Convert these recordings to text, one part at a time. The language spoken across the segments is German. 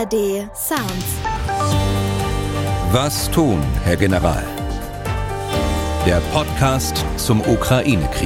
ARD Sounds. Was tun, Herr General? Der Podcast zum Ukraine-Krieg.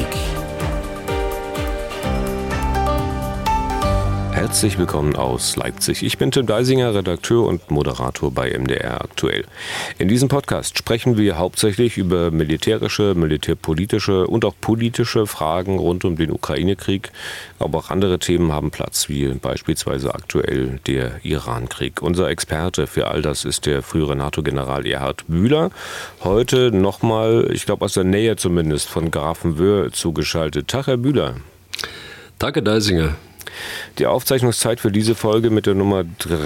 Herzlich willkommen aus Leipzig. Ich bin Tim Deisinger, Redakteur und Moderator bei MDR aktuell. In diesem Podcast sprechen wir hauptsächlich über militärische, militärpolitische und auch politische Fragen rund um den Ukraine-Krieg. Aber auch andere Themen haben Platz, wie beispielsweise aktuell der Iran-Krieg. Unser Experte für all das ist der frühere NATO-General Erhard Bühler. Heute nochmal, ich glaube aus der Nähe zumindest, von Grafenwöhr zugeschaltet. Tag, Herr Bühler. Tag, Herr Deisinger. Die Aufzeichnungszeit für diese Folge mit der Nummer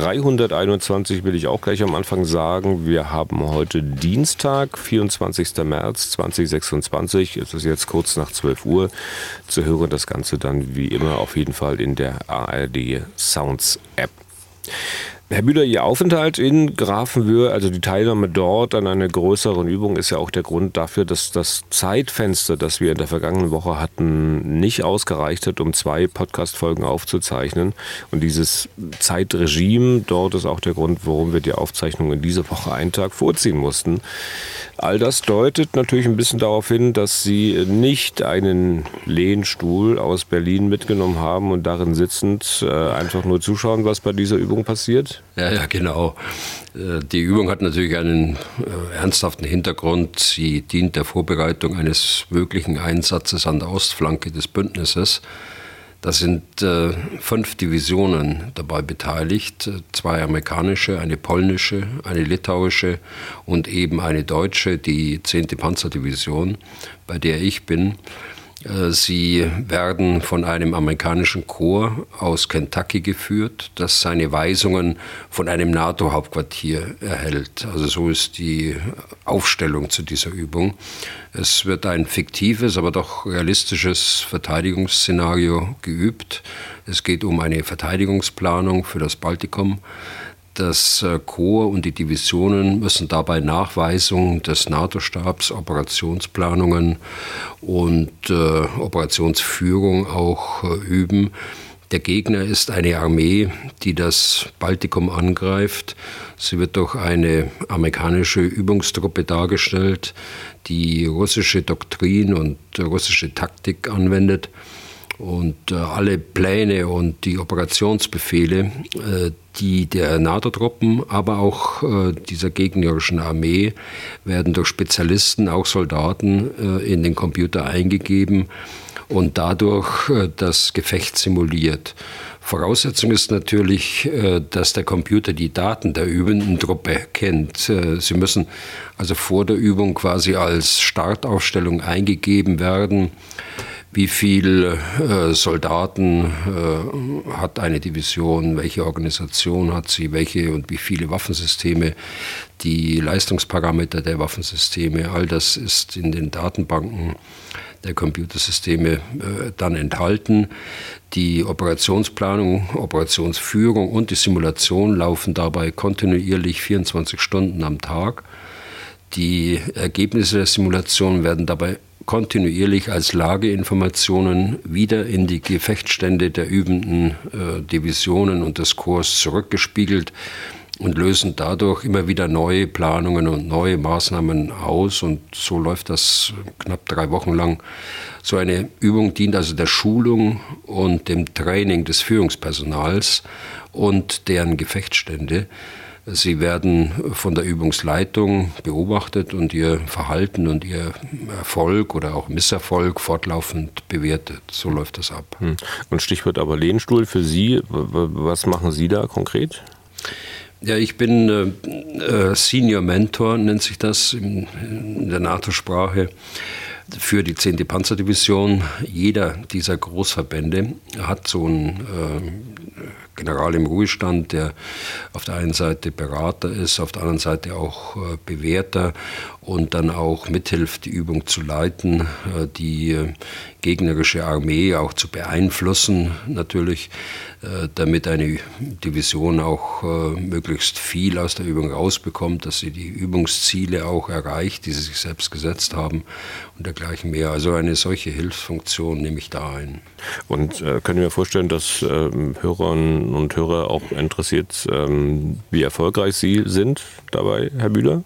321 will ich auch gleich am Anfang sagen. Wir haben heute Dienstag, 24. März 2026. Es ist jetzt kurz nach 12 Uhr. Zu hören das Ganze dann wie immer auf jeden Fall in der ARD Sounds App. Herr Bühler, Ihr Aufenthalt in Grafenwöhr, also die Teilnahme dort an einer größeren Übung, ist ja auch der Grund dafür, dass das Zeitfenster, das wir in der vergangenen Woche hatten, nicht ausgereicht hat, um 2 Podcast-Folgen aufzuzeichnen. Und dieses Zeitregime dort ist auch der Grund, warum wir die Aufzeichnung in dieser Woche einen Tag vorziehen mussten. All das deutet natürlich ein bisschen darauf hin, dass Sie nicht einen Lehnstuhl aus Berlin mitgenommen haben und darin sitzend einfach nur zuschauen, was bei dieser Übung passiert. Ja, genau. Die Übung hat natürlich einen ernsthaften Hintergrund. Sie dient der Vorbereitung eines möglichen Einsatzes an der Ostflanke des Bündnisses. Da sind 5 Divisionen dabei beteiligt, 2 amerikanische, eine polnische, eine litauische und eben eine deutsche, die 10. Panzerdivision, bei der ich bin. Sie werden von einem amerikanischen Korps aus Kentucky geführt, das seine Weisungen von einem NATO-Hauptquartier erhält. Also so ist die Aufstellung zu dieser Übung. Es wird ein fiktives, aber doch realistisches Verteidigungsszenario geübt. Es geht um eine Verteidigungsplanung für das Baltikum. Das Korps und die Divisionen müssen dabei Nachweisungen des NATO-Stabs, Operationsplanungen und Operationsführung auch üben. Der Gegner ist eine Armee, die das Baltikum angreift. Sie wird durch eine amerikanische Übungstruppe dargestellt, die russische Doktrin und russische Taktik anwendet. Und alle Pläne und die Operationsbefehle, die der NATO-Truppen, aber auch dieser gegnerischen Armee, werden durch Spezialisten, auch Soldaten, in den Computer eingegeben und dadurch das Gefecht simuliert. Voraussetzung ist natürlich, dass der Computer die Daten der übenden Truppe kennt. Sie müssen also vor der Übung quasi als Startaufstellung eingegeben werden. Wie viele Soldaten hat eine Division, welche Organisation hat sie, welche und wie viele Waffensysteme, die Leistungsparameter der Waffensysteme, all das ist in den Datenbanken der Computersysteme dann enthalten. Die Operationsplanung, Operationsführung und die Simulation laufen dabei kontinuierlich 24 Stunden am Tag. Die Ergebnisse der Simulation werden dabei kontinuierlich als Lageinformationen wieder in die Gefechtsstände der übenden Divisionen und des Korps zurückgespiegelt und lösen dadurch immer wieder neue Planungen und neue Maßnahmen aus. Und so läuft das knapp 3 Wochen lang. So eine Übung dient also der Schulung und dem Training des Führungspersonals und deren Gefechtsstände. Sie werden von der Übungsleitung beobachtet und ihr Verhalten und ihr Erfolg oder auch Misserfolg fortlaufend bewertet. So läuft das ab. Und Stichwort aber Lehnstuhl für Sie. Was machen Sie da konkret? Ja, ich bin Senior Mentor, nennt sich das in der NATO-Sprache, für die 10. Panzerdivision. Jeder dieser Großverbände hat so einen General im Ruhestand, der auf der einen Seite Berater ist, auf der anderen Seite auch Bewerter und dann auch mithilft, die Übung zu leiten, die gegnerische Armee auch zu beeinflussen, natürlich, damit eine Division auch möglichst viel aus der Übung rausbekommt, dass sie die Übungsziele auch erreicht, die sie sich selbst gesetzt haben und dergleichen mehr. Also eine solche Hilfsfunktion nehme ich da ein. Und können wir vorstellen, dass Hörerinnen Hörerinnen und Hörer auch interessiert, wie erfolgreich Sie sind dabei, Herr Bühler?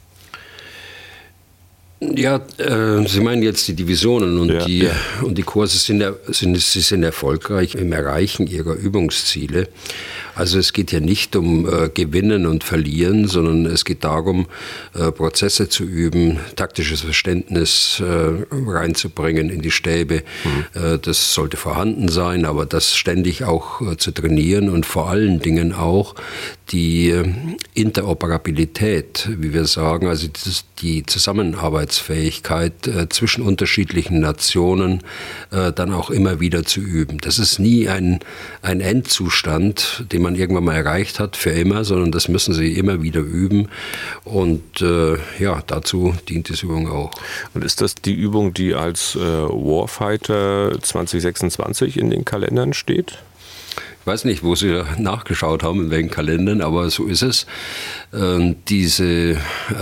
Ja, Sie meinen jetzt die Divisionen und die Kurse sind erfolgreich im Erreichen ihrer Übungsziele. Also es geht hier nicht um Gewinnen und Verlieren, sondern es geht darum, Prozesse zu üben, taktisches Verständnis reinzubringen in die Stäbe. Das sollte vorhanden sein, aber das ständig auch zu trainieren und vor allen Dingen auch die Interoperabilität, wie wir sagen, also die Zusammenarbeitsfähigkeit zwischen unterschiedlichen Nationen dann auch immer wieder zu üben. Das ist nie ein Endzustand, den man irgendwann mal erreicht hat, für immer, sondern das müssen sie immer wieder üben. Und dazu dient diese Übung auch. Und ist das die Übung, die als Warfighter 2026 in den Kalendern steht? Ich weiß nicht, wo Sie nachgeschaut haben, in welchen Kalendern, aber so ist es. Diese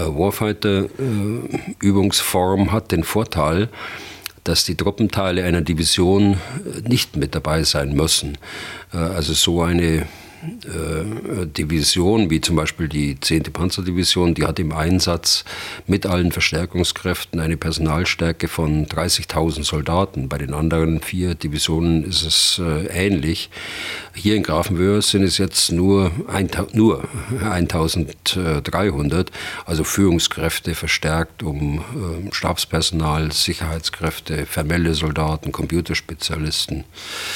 Warfighter-Übungsform hat den Vorteil, dass die Truppenteile einer Division nicht mit dabei sein müssen. Also so eine Division, wie zum Beispiel die 10. Panzerdivision, die hat im Einsatz mit allen Verstärkungskräften eine Personalstärke von 30.000 Soldaten. Bei den anderen 4 Divisionen ist es ähnlich. Hier in Grafenwöhr sind es jetzt nur 1.300, also Führungskräfte verstärkt um Stabspersonal, Sicherheitskräfte, formelle Soldaten, Computerspezialisten.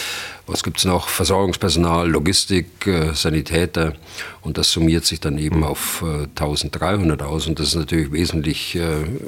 Was gibt es noch? Versorgungspersonal, Logistik, Sanitäter, und das summiert sich dann eben auf 1.300 aus, und das ist natürlich wesentlich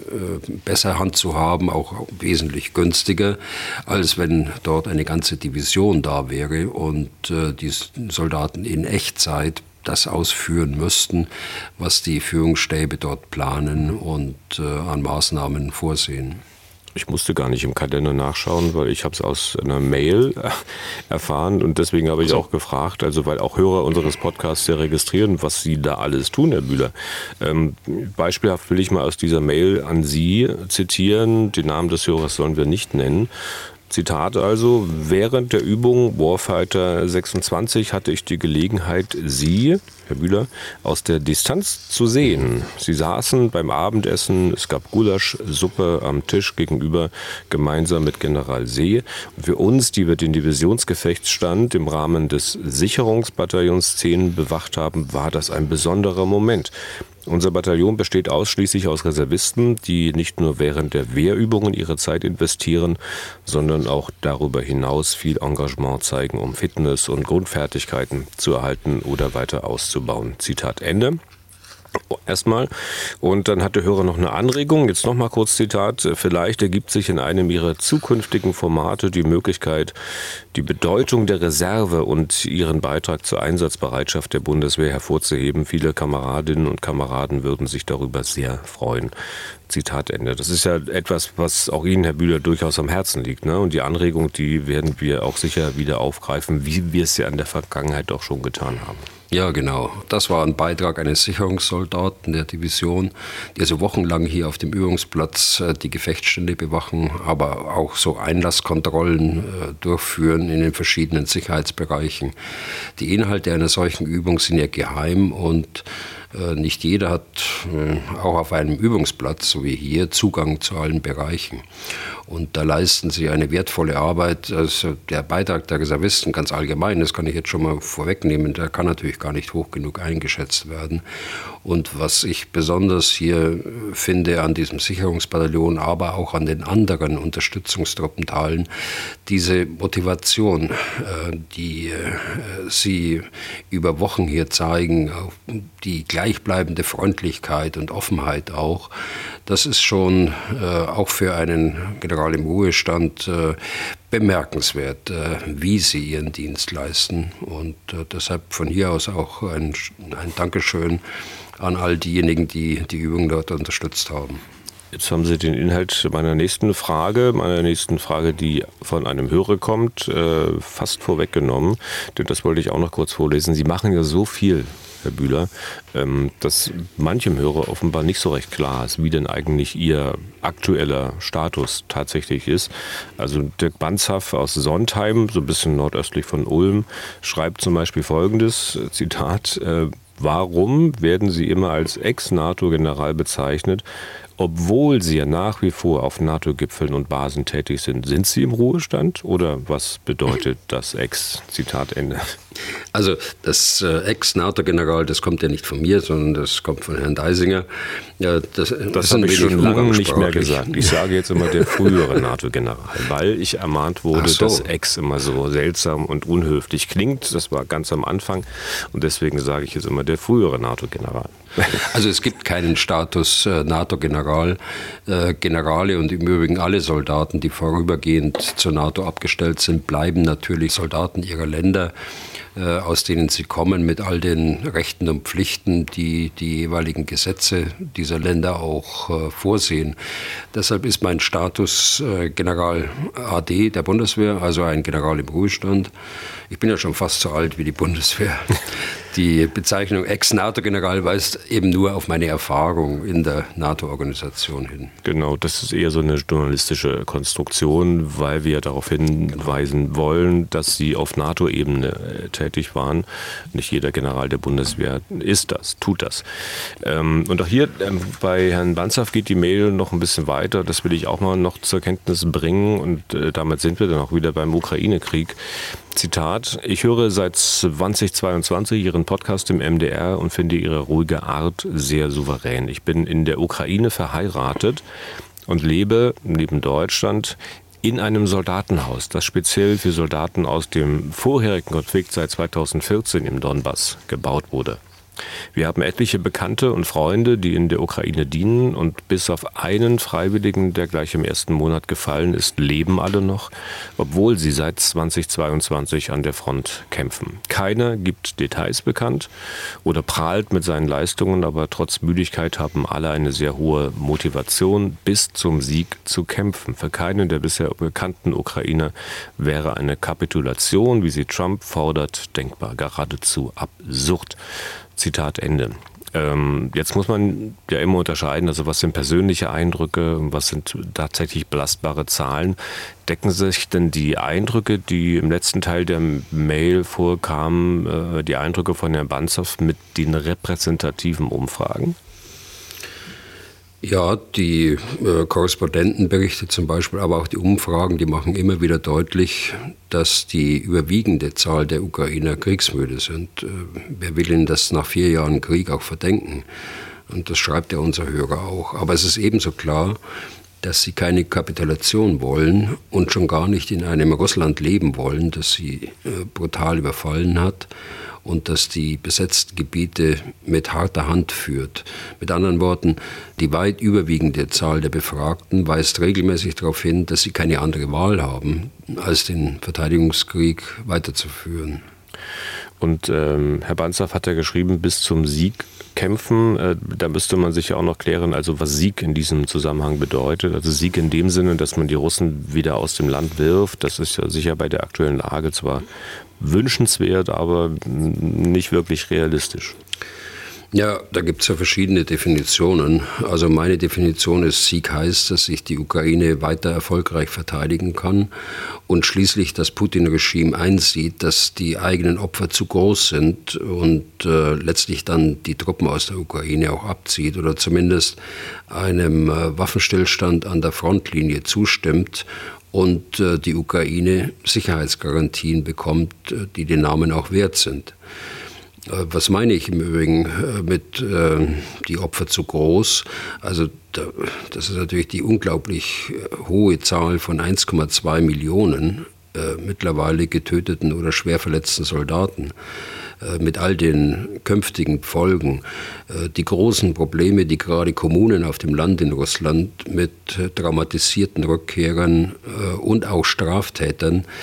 besser Hand zu haben, auch wesentlich günstiger, als wenn dort eine ganze Division da wäre und die Soldaten in Echtzeit das ausführen müssten, was die Führungsstäbe dort planen und an Maßnahmen vorsehen. Ich musste gar nicht im Kalender nachschauen, weil ich habe es aus einer Mail erfahren, und deswegen habe ich auch gefragt, also weil auch Hörer unseres Podcasts ja registrieren, was Sie da alles tun, Herr Bühler. Beispielhaft will ich mal aus dieser Mail an Sie zitieren, den Namen des Hörers sollen wir nicht nennen. Zitat also: Während der Übung Warfighter 26 hatte ich die Gelegenheit, Sie, Herr Bühler, aus der Distanz zu sehen. Sie saßen beim Abendessen, es gab Gulaschsuppe am Tisch gegenüber, gemeinsam mit General See. Und für uns, die wir den Divisionsgefechtsstand im Rahmen des Sicherungsbataillons 10 bewacht haben, war das ein besonderer Moment. Unser Bataillon besteht ausschließlich aus Reservisten, die nicht nur während der Wehrübungen ihre Zeit investieren, sondern auch darüber hinaus viel Engagement zeigen, um Fitness und Grundfertigkeiten zu erhalten oder weiter auszubauen. Zitat Ende. Erstmal. Und dann hat der Hörer noch eine Anregung. Jetzt nochmal kurz Zitat. Vielleicht ergibt sich in einem Ihrer zukünftigen Formate die Möglichkeit, die Bedeutung der Reserve und ihren Beitrag zur Einsatzbereitschaft der Bundeswehr hervorzuheben. Viele Kameradinnen und Kameraden würden sich darüber sehr freuen. Zitat Ende. Das ist ja etwas, was auch Ihnen, Herr Bühler, durchaus am Herzen liegt, ne? Und die Anregung, die werden wir auch sicher wieder aufgreifen, wie wir es ja in der Vergangenheit auch schon getan haben. Ja, genau. Das war ein Beitrag eines Sicherungssoldaten der Division, die also wochenlang hier auf dem Übungsplatz die Gefechtsstände bewachen, aber auch so Einlasskontrollen durchführen in den verschiedenen Sicherheitsbereichen. Die Inhalte einer solchen Übung sind ja geheim, und nicht jeder hat auch auf einem Übungsplatz, so wie hier, Zugang zu allen Bereichen. Und da leisten sie eine wertvolle Arbeit. Also der Beitrag der Reservisten ganz allgemein, das kann ich jetzt schon mal vorwegnehmen, der kann natürlich gar nicht hoch genug eingeschätzt werden. Und was ich besonders hier finde an diesem Sicherungsbataillon, aber auch an den anderen Unterstützungstruppenteilen, diese Motivation, die sie über Wochen hier zeigen, die gleichbleibende Freundlichkeit und Offenheit auch, das ist schon auch für einen General im Ruhestand bemerkenswert, wie sie ihren Dienst leisten. Und deshalb von hier aus auch ein Dankeschön an all diejenigen, die die Übung dort unterstützt haben. Jetzt haben Sie den Inhalt meiner nächsten Frage, die von einem Hörer kommt, fast vorweggenommen. Denn das wollte ich auch noch kurz vorlesen. Sie machen ja so viel Herr Bühler, dass manchem Hörer offenbar nicht so recht klar ist, wie denn eigentlich Ihr aktueller Status tatsächlich ist. Also Dirk Banzhaf aus Sontheim, so ein bisschen nordöstlich von Ulm, schreibt zum Beispiel Folgendes, Zitat, warum werden Sie immer als Ex-NATO-General bezeichnet, obwohl Sie ja nach wie vor auf NATO-Gipfeln und Basen tätig sind? Sind Sie im Ruhestand oder was bedeutet das Ex? Zitat Ende. Also das Ex-NATO-General, das kommt ja nicht von mir, sondern das kommt von Herrn Deisinger. Ja, das habe ich schon lange nicht mehr gesagt. Ich sage jetzt immer der frühere NATO-General, weil ich ermahnt wurde, dass Ex immer so seltsam und unhöflich klingt. Das war ganz am Anfang und deswegen sage ich jetzt immer der frühere NATO-General. Also es gibt keinen Status NATO-General. Generale und im Übrigen alle Soldaten, die vorübergehend zur NATO abgestellt sind, bleiben natürlich Soldaten ihrer Länder, aus denen sie kommen, mit all den Rechten und Pflichten, die die jeweiligen Gesetze dieser Länder auch vorsehen. Deshalb ist mein Status General AD der Bundeswehr, also ein General im Ruhestand. Ich bin ja schon fast so alt wie die Bundeswehr. Die Bezeichnung Ex-NATO-General weist eben nur auf meine Erfahrung in der NATO-Organisation hin. Genau, das ist eher so eine journalistische Konstruktion, weil wir darauf hinweisen wollen, dass Sie auf NATO-Ebene tätig waren. Nicht jeder General der Bundeswehr ist das, tut das. Und auch hier bei Herrn Banzhaf geht die Mail noch ein bisschen weiter. Das will ich auch mal noch zur Kenntnis bringen. Und damit sind wir dann auch wieder beim Ukraine-Krieg. Zitat, ich höre seit 2022 Ihren Podcast im MDR und finde Ihre ruhige Art sehr souverän. Ich bin in der Ukraine verheiratet und lebe neben Deutschland in einem Soldatenhaus, das speziell für Soldaten aus dem vorherigen Konflikt seit 2014 im Donbass gebaut wurde. Wir haben etliche Bekannte und Freunde, die in der Ukraine dienen und bis auf einen Freiwilligen, der gleich im ersten Monat gefallen ist, leben alle noch, obwohl sie seit 2022 an der Front kämpfen. Keiner gibt Details bekannt oder prahlt mit seinen Leistungen, aber trotz Müdigkeit haben alle eine sehr hohe Motivation, bis zum Sieg zu kämpfen. Für keinen der bisher bekannten Ukrainer wäre eine Kapitulation, wie sie Trump fordert, denkbar, geradezu absurd. Zitat Ende. Jetzt muss man ja immer unterscheiden, also was sind persönliche Eindrücke, was sind tatsächlich belastbare Zahlen. Decken sich denn die Eindrücke, die im letzten Teil der Mail vorkamen, die Eindrücke von Herrn Banzhaf mit den repräsentativen Umfragen? Ja, die Korrespondentenberichte zum Beispiel, aber auch die Umfragen, die machen immer wieder deutlich, dass die überwiegende Zahl der Ukrainer kriegsmüde sind. Wer will ihnen das nach 4 Jahren Krieg auch verdenken? Und das schreibt ja unser Hörer auch. Aber es ist ebenso klar, dass sie keine Kapitulation wollen und schon gar nicht in einem Russland leben wollen, das sie brutal überfallen hat und das die besetzten Gebiete mit harter Hand führt. Mit anderen Worten, die weit überwiegende Zahl der Befragten weist regelmäßig darauf hin, dass sie keine andere Wahl haben, als den Verteidigungskrieg weiterzuführen. Und Herr Banzhaf hat ja geschrieben, bis zum Sieg kämpfen. Da müsste man sich ja auch noch klären, also was Sieg in diesem Zusammenhang bedeutet. Also Sieg in dem Sinne, dass man die Russen wieder aus dem Land wirft. Das ist ja sicher bei der aktuellen Lage zwar wünschenswert, aber nicht wirklich realistisch. Ja, da gibt es ja verschiedene Definitionen. Also meine Definition ist, Sieg heißt, dass sich die Ukraine weiter erfolgreich verteidigen kann und schließlich das Putin-Regime einsieht, dass die eigenen Opfer zu groß sind und letztlich dann die Truppen aus der Ukraine auch abzieht oder zumindest einem Waffenstillstand an der Frontlinie zustimmt und die Ukraine Sicherheitsgarantien bekommt, die den Namen auch wert sind. Was meine ich im Übrigen mit die Opfer zu groß? Also das ist natürlich die unglaublich hohe Zahl von 1,2 Millionen mittlerweile getöteten oder schwer verletzten Soldaten mit all den künftigen Folgen. Die großen Probleme, die gerade Kommunen auf dem Land in Russland mit traumatisierten Rückkehrern und auch Straftätern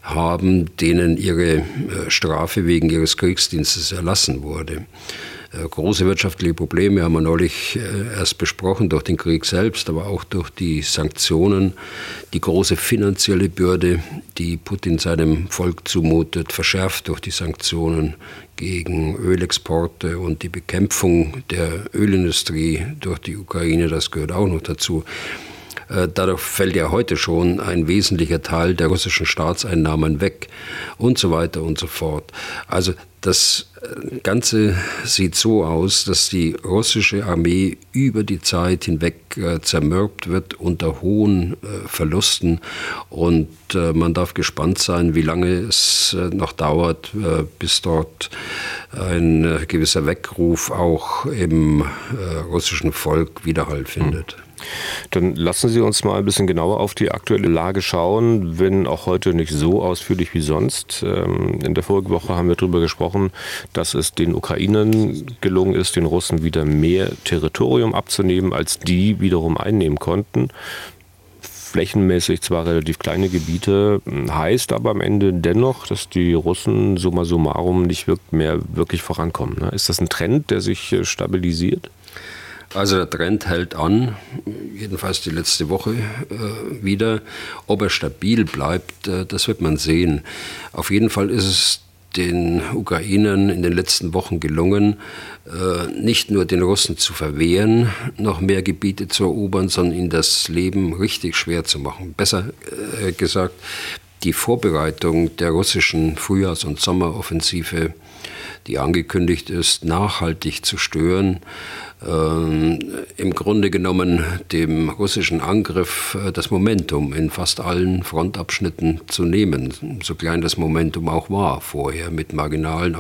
haben, denen ihre Strafe wegen ihres Kriegsdienstes erlassen wurde. Große wirtschaftliche Probleme haben wir neulich erst besprochen, durch den Krieg selbst, aber auch durch die Sanktionen. Die große finanzielle Bürde, die Putin seinem Volk zumutet, verschärft durch die Sanktionen gegen Ölexporte und die Bekämpfung der Ölindustrie durch die Ukraine, das gehört auch noch dazu. Dadurch fällt ja heute schon ein wesentlicher Teil der russischen Staatseinnahmen weg und so weiter und so fort. Also das Ganze sieht so aus, dass die russische Armee über die Zeit hinweg zermürbt wird unter hohen Verlusten und man darf gespannt sein, wie lange es noch dauert, bis dort ein gewisser Weckruf auch im russischen Volk Widerhall findet. Dann lassen Sie uns mal ein bisschen genauer auf die aktuelle Lage schauen, wenn auch heute nicht so ausführlich wie sonst. In der vorigen Woche haben wir darüber gesprochen, dass es den Ukrainern gelungen ist, den Russen wieder mehr Territorium abzunehmen, als die wiederum einnehmen konnten. Flächenmäßig zwar relativ kleine Gebiete, heißt aber am Ende dennoch, dass die Russen summa summarum nicht mehr wirklich vorankommen. Ist das ein Trend, der sich stabilisiert? Also der Trend hält an, jedenfalls die letzte Woche wieder. Ob er stabil bleibt, das wird man sehen. Auf jeden Fall ist es den Ukrainern in den letzten Wochen gelungen, nicht nur den Russen zu verwehren, noch mehr Gebiete zu erobern, sondern ihnen das Leben richtig schwer zu machen. Besser gesagt, die Vorbereitung der russischen Frühjahrs- und Sommeroffensive, die angekündigt ist, nachhaltig zu stören, im Grunde genommen dem russischen Angriff das Momentum in fast allen Frontabschnitten zu nehmen, so klein das Momentum auch war vorher, mit marginalen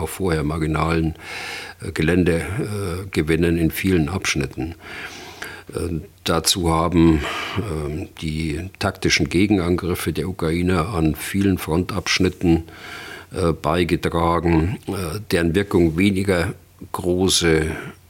Geländegewinnen in vielen Abschnitten. Dazu haben die taktischen Gegenangriffe der Ukrainer an vielen Frontabschnitten beigetragen, deren Wirkung weniger große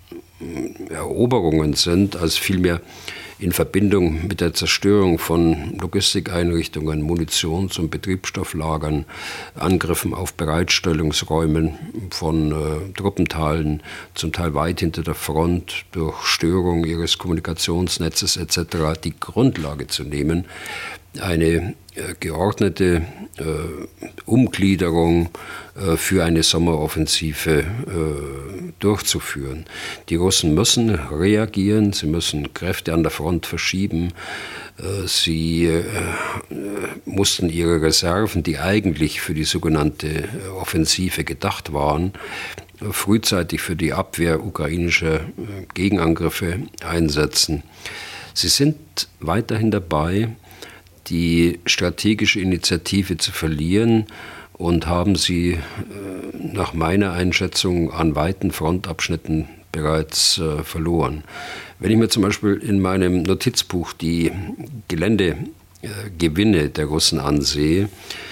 Eroberungen sind, als vielmehr in Verbindung mit der Zerstörung von Logistikeinrichtungen, Munitions- und Betriebsstofflagern, Angriffen auf Bereitstellungsräumen von Truppenteilen, zum Teil weit hinter der Front, durch Störung ihres Kommunikationsnetzes etc. die Grundlage zu nehmen, eine geordnete Umgliederung für eine Sommeroffensive durchzuführen. Die Russen müssen reagieren, sie müssen Kräfte an der Front verschieben. Sie mussten ihre Reserven, die eigentlich für die sogenannte Offensive gedacht waren, frühzeitig für die Abwehr ukrainischer Gegenangriffe einsetzen. Sie sind weiterhin dabei, die strategische Initiative zu verlieren und haben sie nach meiner Einschätzung an weiten Frontabschnitten bereits verloren. Wenn ich mir zum Beispiel in meinem Notizbuch die Geländegewinne der Russen ansehe,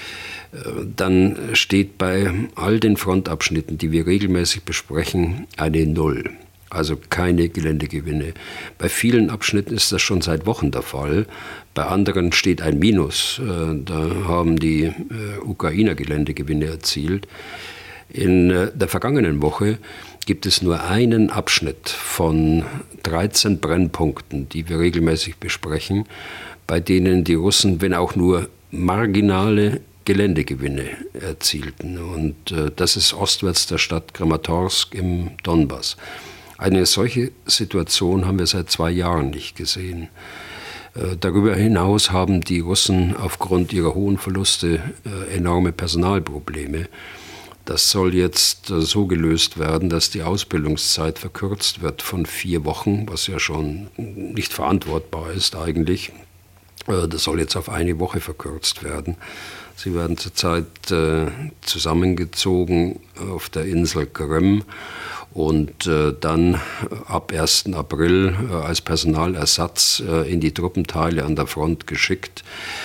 dann steht bei all den Frontabschnitten, die wir regelmäßig besprechen, eine Null. Also keine Geländegewinne. Bei vielen Abschnitten ist das schon seit Wochen der Fall. Bei anderen steht ein Minus. Da haben die Ukrainer Geländegewinne erzielt. In der vergangenen Woche gibt es nur einen Abschnitt von 13 Brennpunkten, die wir regelmäßig besprechen, bei denen die Russen, wenn auch nur marginale Geländegewinne erzielten. Und das ist ostwärts der Stadt Kramatorsk im Donbass. Eine solche Situation haben wir seit 2 Jahren nicht gesehen. Darüber hinaus haben die Russen aufgrund ihrer hohen Verluste enorme Personalprobleme. Das soll jetzt so gelöst werden, dass die Ausbildungszeit verkürzt wird von 4 Wochen, was ja schon nicht verantwortbar ist eigentlich. Das soll jetzt auf 1 Woche verkürzt werden. Sie werden zurzeit zusammengezogen auf der Insel Krim und dann ab 1. April als Personalersatz in die Truppenteile an der Front geschickt.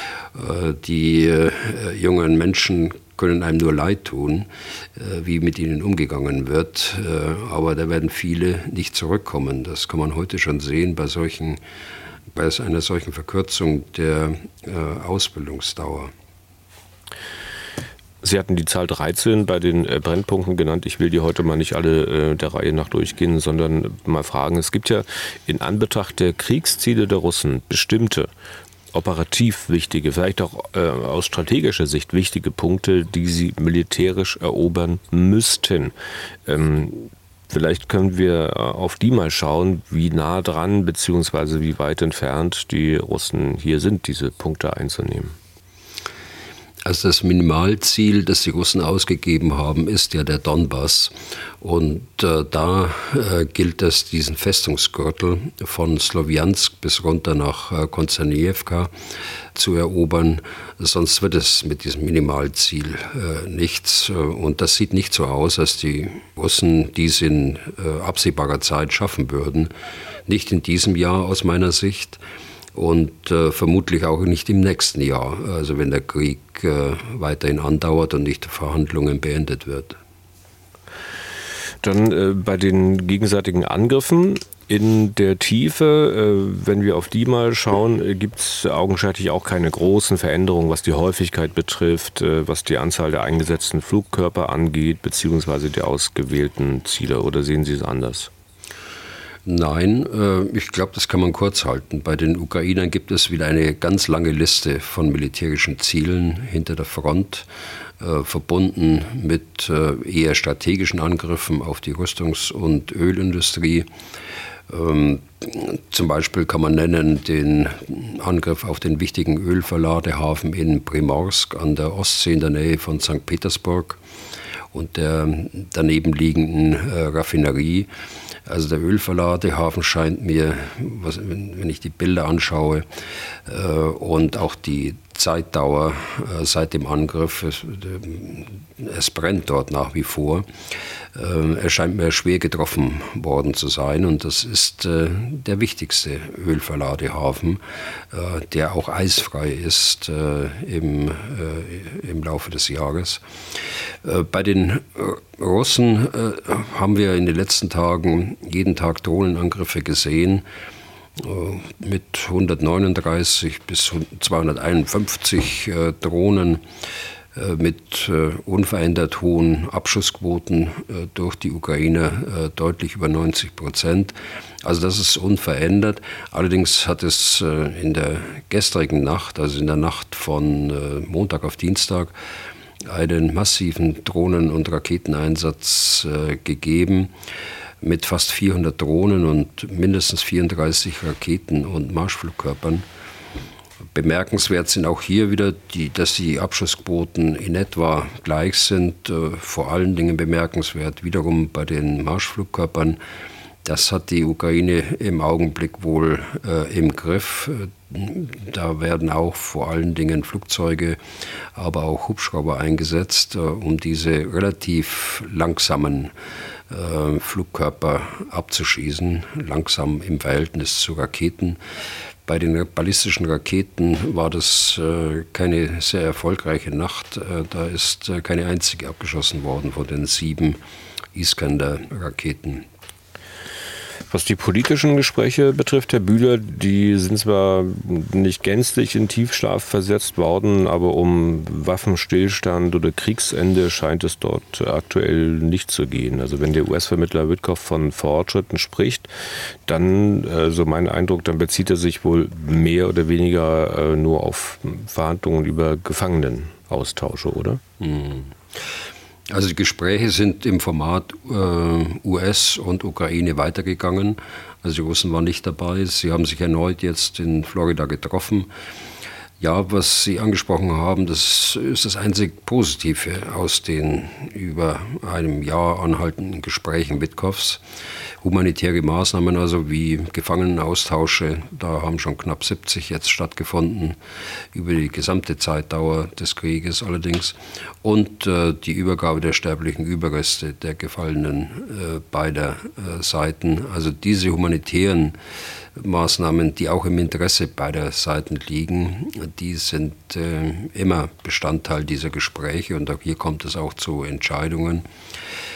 Die jungen Menschen können einem nur leid tun, wie mit ihnen umgegangen wird. Aber da werden viele nicht zurückkommen. Das kann man heute schon sehen bei einer solchen Verkürzung der Ausbildungsdauer. Sie hatten die Zahl 13 bei den Brennpunkten genannt. Ich will die heute mal nicht alle der Reihe nach durchgehen, sondern mal fragen. Es gibt ja in Anbetracht der Kriegsziele der Russen bestimmte operativ wichtige, vielleicht auch aus strategischer Sicht wichtige Punkte, die sie militärisch erobern müssten. Vielleicht können wir auf die mal schauen, wie nah dran bzw. wie weit entfernt die Russen hier sind, diese Punkte einzunehmen. Also das Minimalziel, das die Russen ausgegeben haben, ist ja der Donbass. Und da gilt es, diesen Festungsgürtel von Slowiansk bis runter nach Konstantinivka zu erobern. Sonst wird es mit diesem Minimalziel nichts. Und das sieht nicht so aus, als die Russen dies in absehbarer Zeit schaffen würden. Nicht in diesem Jahr aus meiner Sicht. Und vermutlich auch nicht im nächsten Jahr, also wenn der Krieg weiterhin andauert und nicht Verhandlungen beendet wird. Dann bei den gegenseitigen Angriffen in der Tiefe, wenn wir auf die mal schauen, gibt es augenscheinlich auch keine großen Veränderungen, was die Häufigkeit betrifft, was die Anzahl der eingesetzten Flugkörper angeht, beziehungsweise die ausgewählten Ziele. Oder sehen Sie es anders? Nein, ich glaube, das kann man kurz halten. Bei den Ukrainern gibt es wieder eine ganz lange Liste von militärischen Zielen hinter der Front, verbunden mit eher strategischen Angriffen auf die Rüstungs- und Ölindustrie. Zum Beispiel kann man nennen den Angriff auf den wichtigen Ölverladehafen in Primorsk an der Ostsee in der Nähe von St. Petersburg und der daneben liegenden Raffinerie. Also der Ölverladehafen scheint mir, wenn ich die Bilder anschaue und auch die Zeitdauer seit dem Angriff, es brennt dort nach wie vor, er scheint mir schwer getroffen worden zu sein und das ist der wichtigste Ölverladehafen, der auch eisfrei ist im Laufe des Jahres. Bei den Russen haben wir in den letzten Tagen jeden Tag Drohnenangriffe gesehen, mit 139 bis 251 Drohnen mit unverändert hohen Abschussquoten durch die Ukraine, deutlich über 90%. Also das ist unverändert. Allerdings hat es in der gestrigen Nacht, also in der Nacht von Montag auf Dienstag, einen massiven Drohnen- und Raketeneinsatz gegeben mit fast 400 Drohnen und mindestens 34 Raketen und Marschflugkörpern. Bemerkenswert sind auch hier wieder, dass die Abschussquoten in etwa gleich sind. Vor allen Dingen bemerkenswert wiederum bei den Marschflugkörpern. Das hat die Ukraine im Augenblick wohl im Griff. Da werden auch vor allen Dingen Flugzeuge, aber auch Hubschrauber eingesetzt, um diese relativ langsamen Flugkörper abzuschießen, langsam im Verhältnis zu Raketen. Bei den ballistischen Raketen war das keine sehr erfolgreiche Nacht. Da ist keine einzige abgeschossen worden von den 7 Iskander-Raketen. Was die politischen Gespräche betrifft, Herr Bühler, die sind zwar nicht gänzlich in Tiefschlaf versetzt worden, aber um Waffenstillstand oder Kriegsende scheint es dort aktuell nicht zu gehen. Also wenn der US-Vermittler Witkoff von Fortschritten spricht, dann, so mein Eindruck, dann bezieht er sich wohl mehr oder weniger nur auf Verhandlungen über Gefangenenaustausche, oder? Also die Gespräche sind im Format US und Ukraine weitergegangen. Also die Russen waren nicht dabei. Sie haben sich erneut jetzt in Florida getroffen. Ja, was Sie angesprochen haben, das ist das einzig Positive aus den über einem Jahr anhaltenden Gesprächen Witkoffs. Humanitäre Maßnahmen, also wie Gefangenenaustausche, da haben schon knapp 70 jetzt stattgefunden, über die gesamte Zeitdauer des Krieges allerdings. Und die Übergabe der sterblichen Überreste der Gefallenen beider Seiten. Also diese humanitären Maßnahmen, die auch im Interesse beider Seiten liegen, die sind immer Bestandteil dieser Gespräche und auch hier kommt es auch zu Entscheidungen.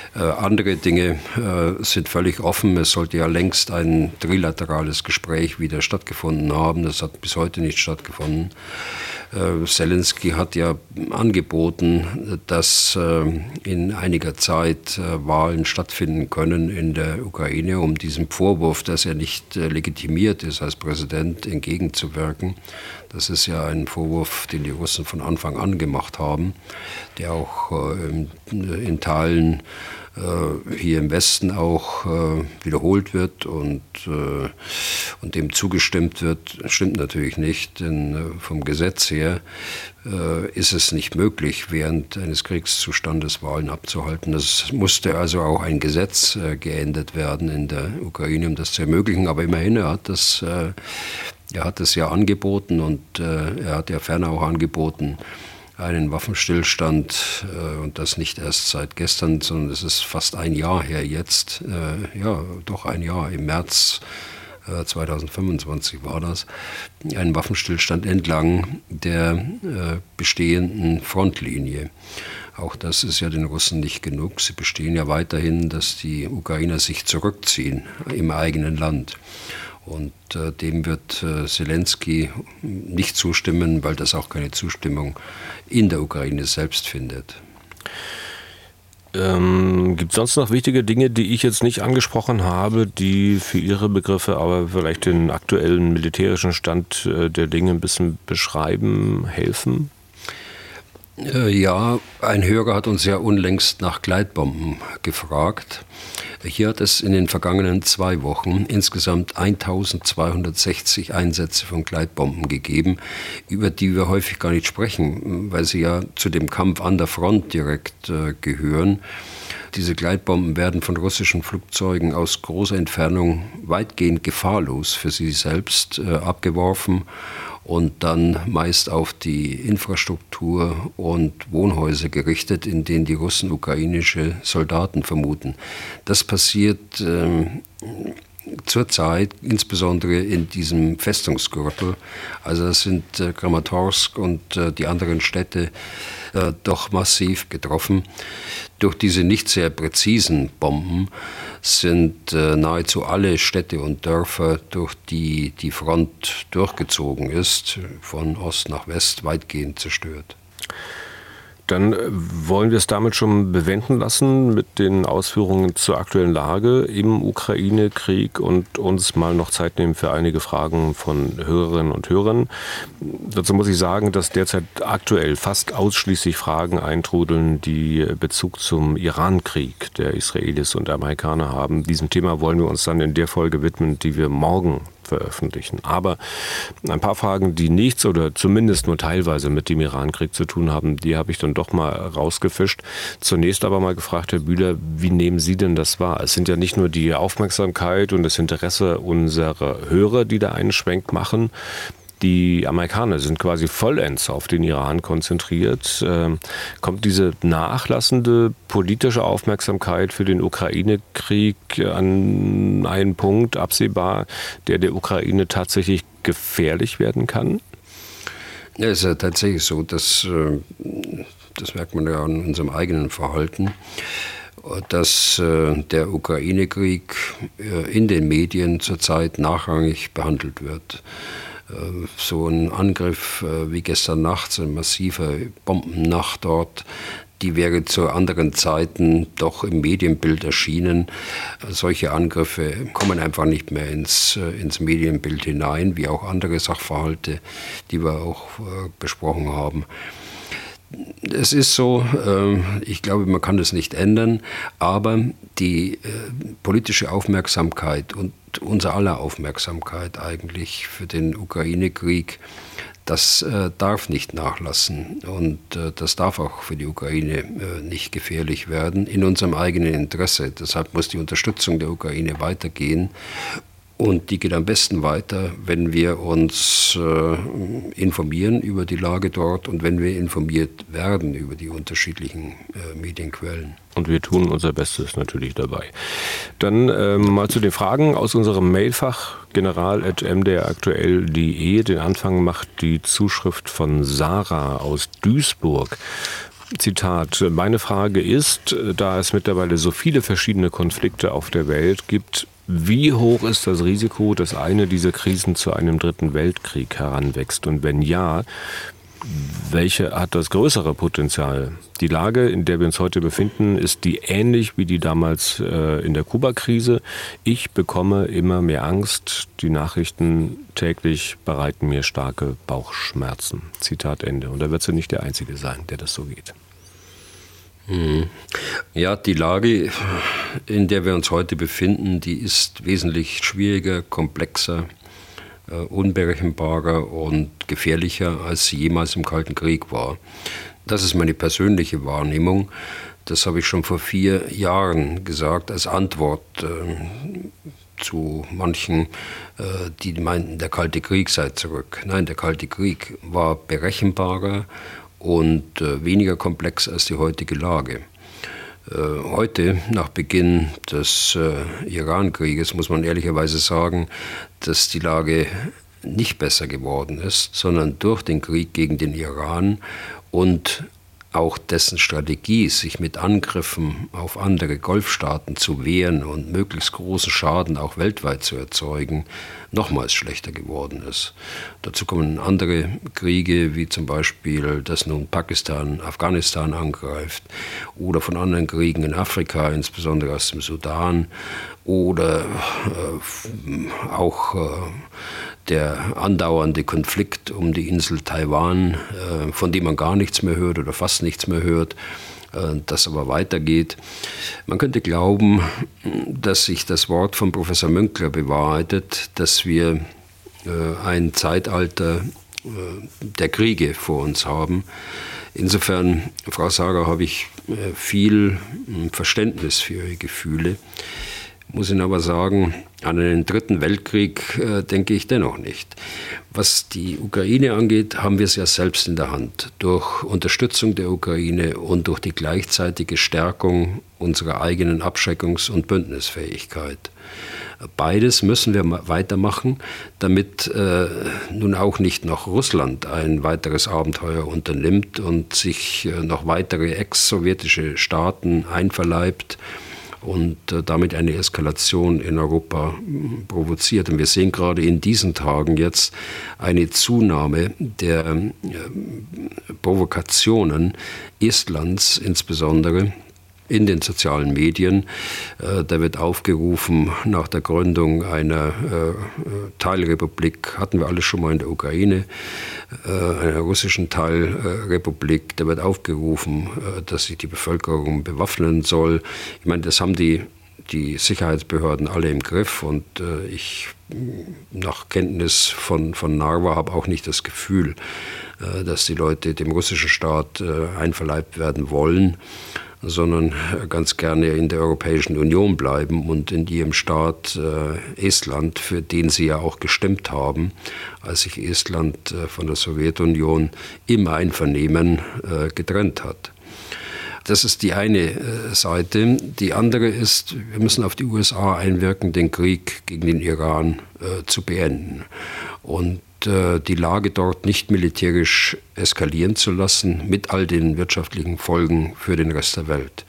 Andere Dinge sind völlig offen. Es sollte ja längst ein trilaterales Gespräch wieder stattgefunden haben. Das hat bis heute nicht stattgefunden. Zelensky hat ja angeboten, dass in einiger Zeit Wahlen stattfinden können in der Ukraine, um diesem Vorwurf, dass er nicht legitimiert ist als Präsident, entgegenzuwirken. Das ist ja ein Vorwurf, den die Russen von Anfang an gemacht haben, der auch in Teilen hier im Westen auch wiederholt wird und dem zugestimmt wird. Stimmt natürlich nicht, denn vom Gesetz her ist es nicht möglich, während eines Kriegszustandes Wahlen abzuhalten. Es musste also auch ein Gesetz geändert werden in der Ukraine, um das zu ermöglichen. Aber immerhin, er hat es ja angeboten und er hat ja ferner auch angeboten, einen Waffenstillstand, und das nicht erst seit gestern, sondern es ist fast ein Jahr her jetzt, doch ein Jahr, im März 2025 war das, einen Waffenstillstand entlang der bestehenden Frontlinie. Auch das ist ja den Russen nicht genug. Sie bestehen ja weiterhin, dass die Ukrainer sich zurückziehen im eigenen Land. Und dem wird Zelensky nicht zustimmen, weil das auch keine Zustimmung in der Ukraine selbst findet. Gibt es sonst noch wichtige Dinge, die ich jetzt nicht angesprochen habe, die für Ihre Begriffe aber vielleicht den aktuellen militärischen Stand der Dinge ein bisschen beschreiben, helfen? Ja, ein Hörer hat uns ja unlängst nach Gleitbomben gefragt. Hier hat es in den vergangenen 2 Wochen insgesamt 1260 Einsätze von Gleitbomben gegeben, über die wir häufig gar nicht sprechen, weil sie ja zu dem Kampf an der Front direkt gehören. Diese Gleitbomben werden von russischen Flugzeugen aus großer Entfernung weitgehend gefahrlos für sie selbst abgeworfen und dann meist auf die Infrastruktur und Wohnhäuser gerichtet, in denen die Russen ukrainische Soldaten vermuten. Das passiert zurzeit, insbesondere in diesem Festungsgürtel. Also das sind Kramatorsk und die anderen Städte doch massiv getroffen. Durch diese nicht sehr präzisen Bomben sind nahezu alle Städte und Dörfer, durch die die Front durchgezogen ist, von Ost nach West weitgehend zerstört. Dann wollen wir es damit schon bewenden lassen mit den Ausführungen zur aktuellen Lage im Ukraine-Krieg und uns mal noch Zeit nehmen für einige Fragen von Hörerinnen und Hörern. Dazu muss ich sagen, dass derzeit aktuell fast ausschließlich Fragen eintrudeln, die Bezug zum Iran-Krieg der Israelis und der Amerikaner haben. Diesem Thema wollen wir uns dann in der Folge widmen, die wir morgen veröffentlichen. Aber ein paar Fragen, die nichts oder zumindest nur teilweise mit dem Iran-Krieg zu tun haben, die habe ich dann doch mal rausgefischt. Zunächst aber mal gefragt, Herr Bühler, wie nehmen Sie denn das wahr? Es sind ja nicht nur die Aufmerksamkeit und das Interesse unserer Hörer, die da einen Schwenk machen. Die Amerikaner sind quasi vollends auf den Iran konzentriert. Kommt diese nachlassende politische Aufmerksamkeit für den Ukraine-Krieg an einen Punkt absehbar, der Ukraine tatsächlich gefährlich werden kann? Ja, es ist ja tatsächlich so, das merkt man ja an unserem eigenen Verhalten, dass der Ukraine-Krieg in den Medien zurzeit nachrangig behandelt wird. So ein Angriff wie gestern Nacht, so eine massive Bombennacht dort, die wäre zu anderen Zeiten doch im Medienbild erschienen. Solche Angriffe kommen einfach nicht mehr ins Medienbild hinein, wie auch andere Sachverhalte, die wir auch besprochen haben. Es ist so, ich glaube, man kann das nicht ändern, aber die politische Aufmerksamkeit und unser aller Aufmerksamkeit eigentlich für den Ukraine-Krieg, das darf nicht nachlassen und das darf auch für die Ukraine nicht gefährlich werden, in unserem eigenen Interesse. Deshalb muss die Unterstützung der Ukraine weitergehen. Und die geht am besten weiter, wenn wir uns informieren über die Lage dort und wenn wir informiert werden über die unterschiedlichen Medienquellen. Und wir tun unser Bestes natürlich dabei. Dann mal zu den Fragen aus unserem Mailfach general@mdraktuell.de. Den Anfang macht die Zuschrift von Sarah aus Duisburg. Zitat, meine Frage ist, da es mittlerweile so viele verschiedene Konflikte auf der Welt gibt, wie hoch ist das Risiko, dass eine dieser Krisen zu einem dritten Weltkrieg heranwächst? Und wenn ja, welche hat das größere Potenzial? Die Lage, in der wir uns heute befinden, ist die ähnlich wie die damals in der Kuba-Krise. Ich bekomme immer mehr Angst. Die Nachrichten täglich bereiten mir starke Bauchschmerzen. Zitat Ende. Und da wird sie nicht der Einzige sein, der das so geht. Ja, die Lage, in der wir uns heute befinden, die ist wesentlich schwieriger, komplexer, unberechenbarer und gefährlicher, als sie jemals im Kalten Krieg war. Das ist meine persönliche Wahrnehmung. Das habe ich schon vor 4 Jahren gesagt, als Antwort zu manchen, die meinten, der Kalte Krieg sei zurück. Nein, der Kalte Krieg war berechenbarer und weniger komplex als die heutige Lage. Heute, nach Beginn des Iran-Krieges, muss man ehrlicherweise sagen, dass die Lage nicht besser geworden ist, sondern durch den Krieg gegen den Iran und auch dessen Strategie, sich mit Angriffen auf andere Golfstaaten zu wehren und möglichst großen Schaden auch weltweit zu erzeugen, nochmals schlechter geworden ist. Dazu kommen andere Kriege, wie zum Beispiel, dass nun Pakistan Afghanistan angreift oder von anderen Kriegen in Afrika, insbesondere aus dem Sudan, oder auch der andauernde Konflikt um die Insel Taiwan, von dem man gar nichts mehr hört oder fast nichts mehr hört, das aber weitergeht. Man könnte glauben, dass sich das Wort von Professor Münkler bewahrheitet, dass wir ein Zeitalter der Kriege vor uns haben. Insofern, Frau Sager, habe ich viel Verständnis für Ihre Gefühle. Muss Ihnen aber sagen, an einen dritten Weltkrieg denke ich dennoch nicht. Was die Ukraine angeht, haben wir es ja selbst in der Hand. Durch Unterstützung der Ukraine und durch die gleichzeitige Stärkung unserer eigenen Abschreckungs- und Bündnisfähigkeit. Beides müssen wir weitermachen, damit nun auch nicht noch Russland ein weiteres Abenteuer unternimmt und sich noch weitere ex-sowjetische Staaten einverleibt und damit eine Eskalation in Europa provoziert. Und wir sehen gerade in diesen Tagen jetzt eine Zunahme der Provokationen Estlands insbesondere in den sozialen Medien. Da wird aufgerufen nach der Gründung einer Teilrepublik, hatten wir alles schon mal in der Ukraine, einer russischen Teilrepublik. Da wird aufgerufen, dass sich die Bevölkerung bewaffnen soll. Ich meine, das haben die Sicherheitsbehörden alle im Griff und ich nach Kenntnis von Narva habe auch nicht das Gefühl, dass die Leute dem russischen Staat einverleibt werden wollen, sondern ganz gerne in der Europäischen Union bleiben und in ihrem Staat Estland, für den sie ja auch gestimmt haben, als sich Estland von der Sowjetunion im Einvernehmen getrennt hat. Das ist die eine Seite. Die andere ist, wir müssen auf die USA einwirken, den Krieg gegen den Iran zu beenden und die Lage dort nicht militärisch eskalieren zu lassen, mit all den wirtschaftlichen Folgen für den Rest der Welt.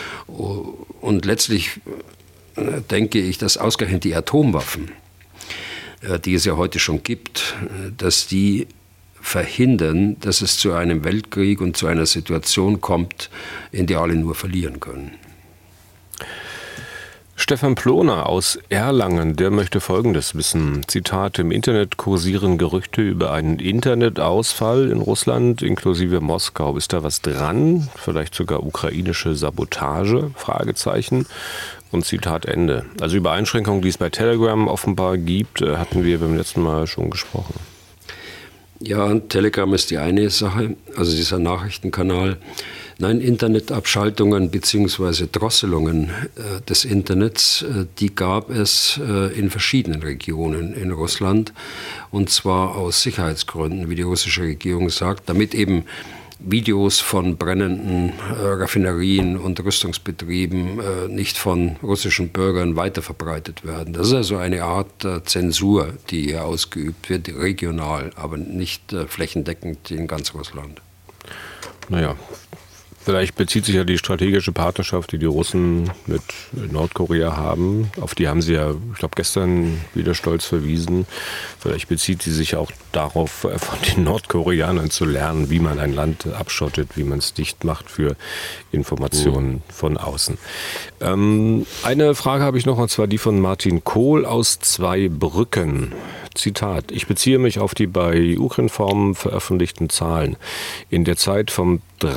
Und letztlich denke ich, dass ausgerechnet die Atomwaffen, die es ja heute schon gibt, dass die verhindern, dass es zu einem Weltkrieg und zu einer Situation kommt, in der alle nur verlieren können. Stefan Plohner aus Erlangen, der möchte Folgendes wissen. Zitat, im Internet kursieren Gerüchte über einen Internetausfall in Russland, inklusive Moskau. Ist da was dran? Vielleicht sogar ukrainische Sabotage? Fragezeichen. Und Zitat Ende. Also über Einschränkungen, die es bei Telegram offenbar gibt, hatten wir beim letzten Mal schon gesprochen. Ja, Telegram ist die eine Sache, also dieser Nachrichtenkanal. Nein, Internetabschaltungen bzw. Drosselungen des Internets, die gab es in verschiedenen Regionen in Russland. Und zwar aus Sicherheitsgründen, wie die russische Regierung sagt, damit eben Videos von brennenden Raffinerien und Rüstungsbetrieben nicht von russischen Bürgern weiterverbreitet werden. Das ist also eine Art Zensur, die hier ausgeübt wird, regional, aber nicht flächendeckend in ganz Russland. Naja, Vielleicht bezieht sich ja die strategische Partnerschaft, die Russen mit Nordkorea haben, auf die haben sie ja, ich glaube, gestern wieder stolz verwiesen. Vielleicht bezieht sie sich auch darauf, von den Nordkoreanern zu lernen, wie man ein Land abschottet, wie man es dicht macht für Informationen von außen. Eine Frage habe ich noch, und zwar die von Martin Kohl aus Zweibrücken. Zitat: Ich beziehe mich auf die bei Ukrinform veröffentlichten Zahlen. In der Zeit vom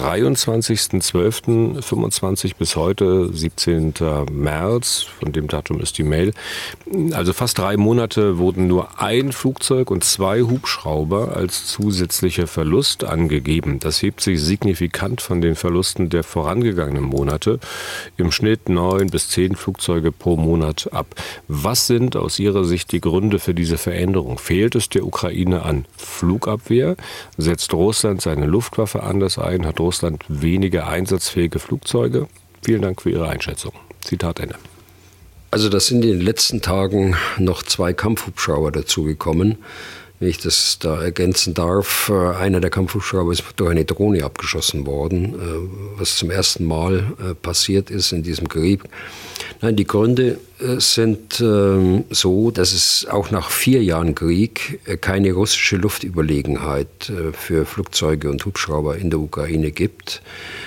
23.12.25 bis heute, 17. März, von dem Datum ist die Mail, also fast 3 Monate, wurden nur ein Flugzeug und 2 Hubschrauber als zusätzlicher Verlust angegeben. Das hebt sich signifikant von den Verlusten der vorangegangenen Monate, im Schnitt 9 bis 10 Flugzeuge pro Monat ab. Was sind aus Ihrer Sicht die Gründe für diese Veränderung? Fehlt es der Ukraine an Flugabwehr? Setzt Russland seine Luftwaffe anders ein? Hat Russland weniger einsatzfähige Flugzeuge? Vielen Dank für Ihre Einschätzung. Zitat Ende. Also da sind in den letzten Tagen noch 2 Kampfhubschrauber dazugekommen. Wenn ich das da ergänzen darf, einer der Kampfhubschrauber ist durch eine Drohne abgeschossen worden, was zum ersten Mal passiert ist in diesem Krieg. Nein, die Gründe sind so, dass es auch nach 4 Jahren Krieg keine russische Luftüberlegenheit für Flugzeuge und Hubschrauber in der Ukraine gibt.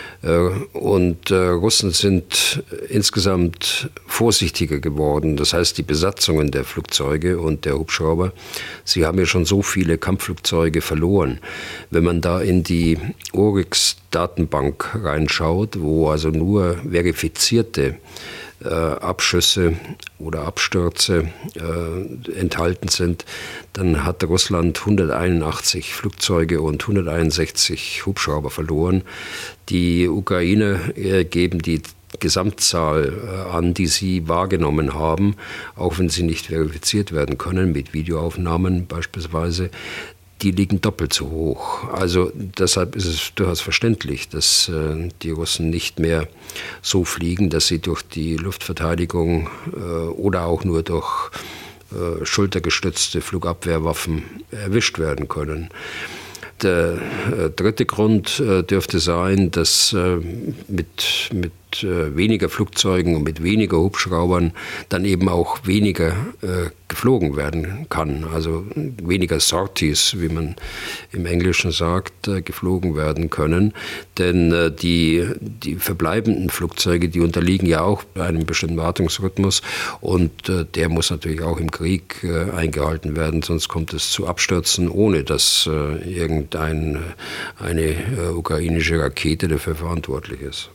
Und Russen sind insgesamt vorsichtiger geworden. Das heißt, die Besatzungen der Flugzeuge und der Hubschrauber, sie haben ja schon so viele Kampfflugzeuge verloren. Wenn man da in die Oryx-Datenbank reinschaut, wo also nur verifizierte Abschüsse oder Abstürze enthalten sind, dann hat Russland 181 Flugzeuge und 161 Hubschrauber verloren. Die Ukrainer geben die Gesamtzahl an, die sie wahrgenommen haben, auch wenn sie nicht verifiziert werden können, mit Videoaufnahmen beispielsweise. Die liegen doppelt so hoch. Also deshalb ist es durchaus verständlich, dass die Russen nicht mehr so fliegen, dass sie durch die Luftverteidigung oder auch nur durch schultergestützte Flugabwehrwaffen erwischt werden können. Der dritte Grund dürfte sein, dass mit weniger Flugzeugen und mit weniger Hubschraubern dann eben auch weniger geflogen werden kann. Also weniger Sorties, wie man im Englischen sagt, geflogen werden können. Denn die verbleibenden Flugzeuge, die unterliegen ja auch einem bestimmten Wartungsrhythmus und der muss natürlich auch im Krieg eingehalten werden, sonst kommt es zu Abstürzen, ohne dass irgendeine ukrainische Rakete dafür verantwortlich ist.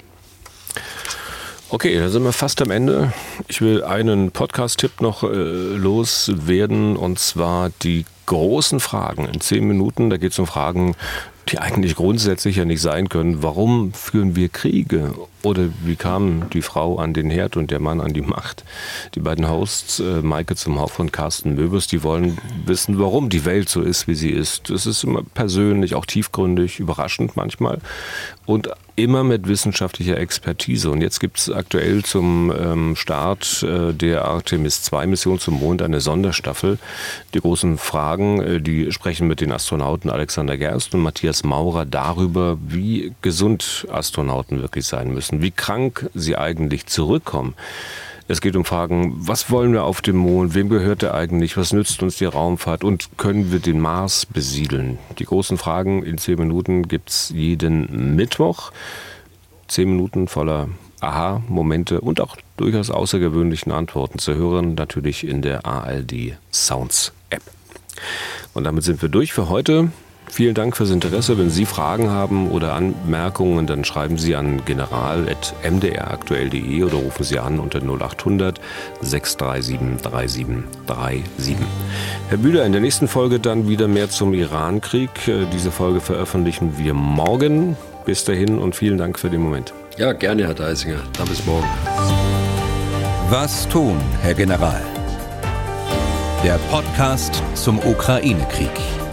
Okay, dann sind wir fast am Ende. Ich will einen Podcast-Tipp noch loswerden, und zwar die großen Fragen in 10 Minuten. Da geht es um Fragen, die eigentlich grundsätzlich ja nicht sein können. Warum führen wir Kriege? Oder wie kam die Frau an den Herd und der Mann an die Macht? Die beiden Hosts, Maike Zumhoff und Carsten Möbus, die wollen wissen, warum die Welt so ist, wie sie ist. Das ist immer persönlich, auch tiefgründig, überraschend manchmal und immer mit wissenschaftlicher Expertise. Und jetzt gibt es aktuell zum Start der Artemis-2-Mission zum Mond eine Sonderstaffel. Die großen Fragen, die sprechen mit den Astronauten Alexander Gerst und Matthias Maurer darüber, wie gesund Astronauten wirklich sein müssen, wie krank sie eigentlich zurückkommen. Es geht um Fragen, was wollen wir auf dem Mond, wem gehört der eigentlich, was nützt uns die Raumfahrt und können wir den Mars besiedeln? Die großen Fragen in 10 Minuten gibt es jeden Mittwoch. 10 Minuten voller Aha-Momente und auch durchaus außergewöhnlichen Antworten zu hören, natürlich in der ARD Sounds App. Und damit sind wir durch für heute. Vielen Dank fürs Interesse. Wenn Sie Fragen haben oder Anmerkungen, dann schreiben Sie an general@mdraktuell.de oder rufen Sie an unter 0800 637 3737. Herr Bühler, in der nächsten Folge dann wieder mehr zum Iran-Krieg. Diese Folge veröffentlichen wir morgen. Bis dahin und vielen Dank für den Moment. Ja, gerne, Herr Deisinger. Dann bis morgen. Was tun, Herr General? Der Podcast zum Ukraine-Krieg.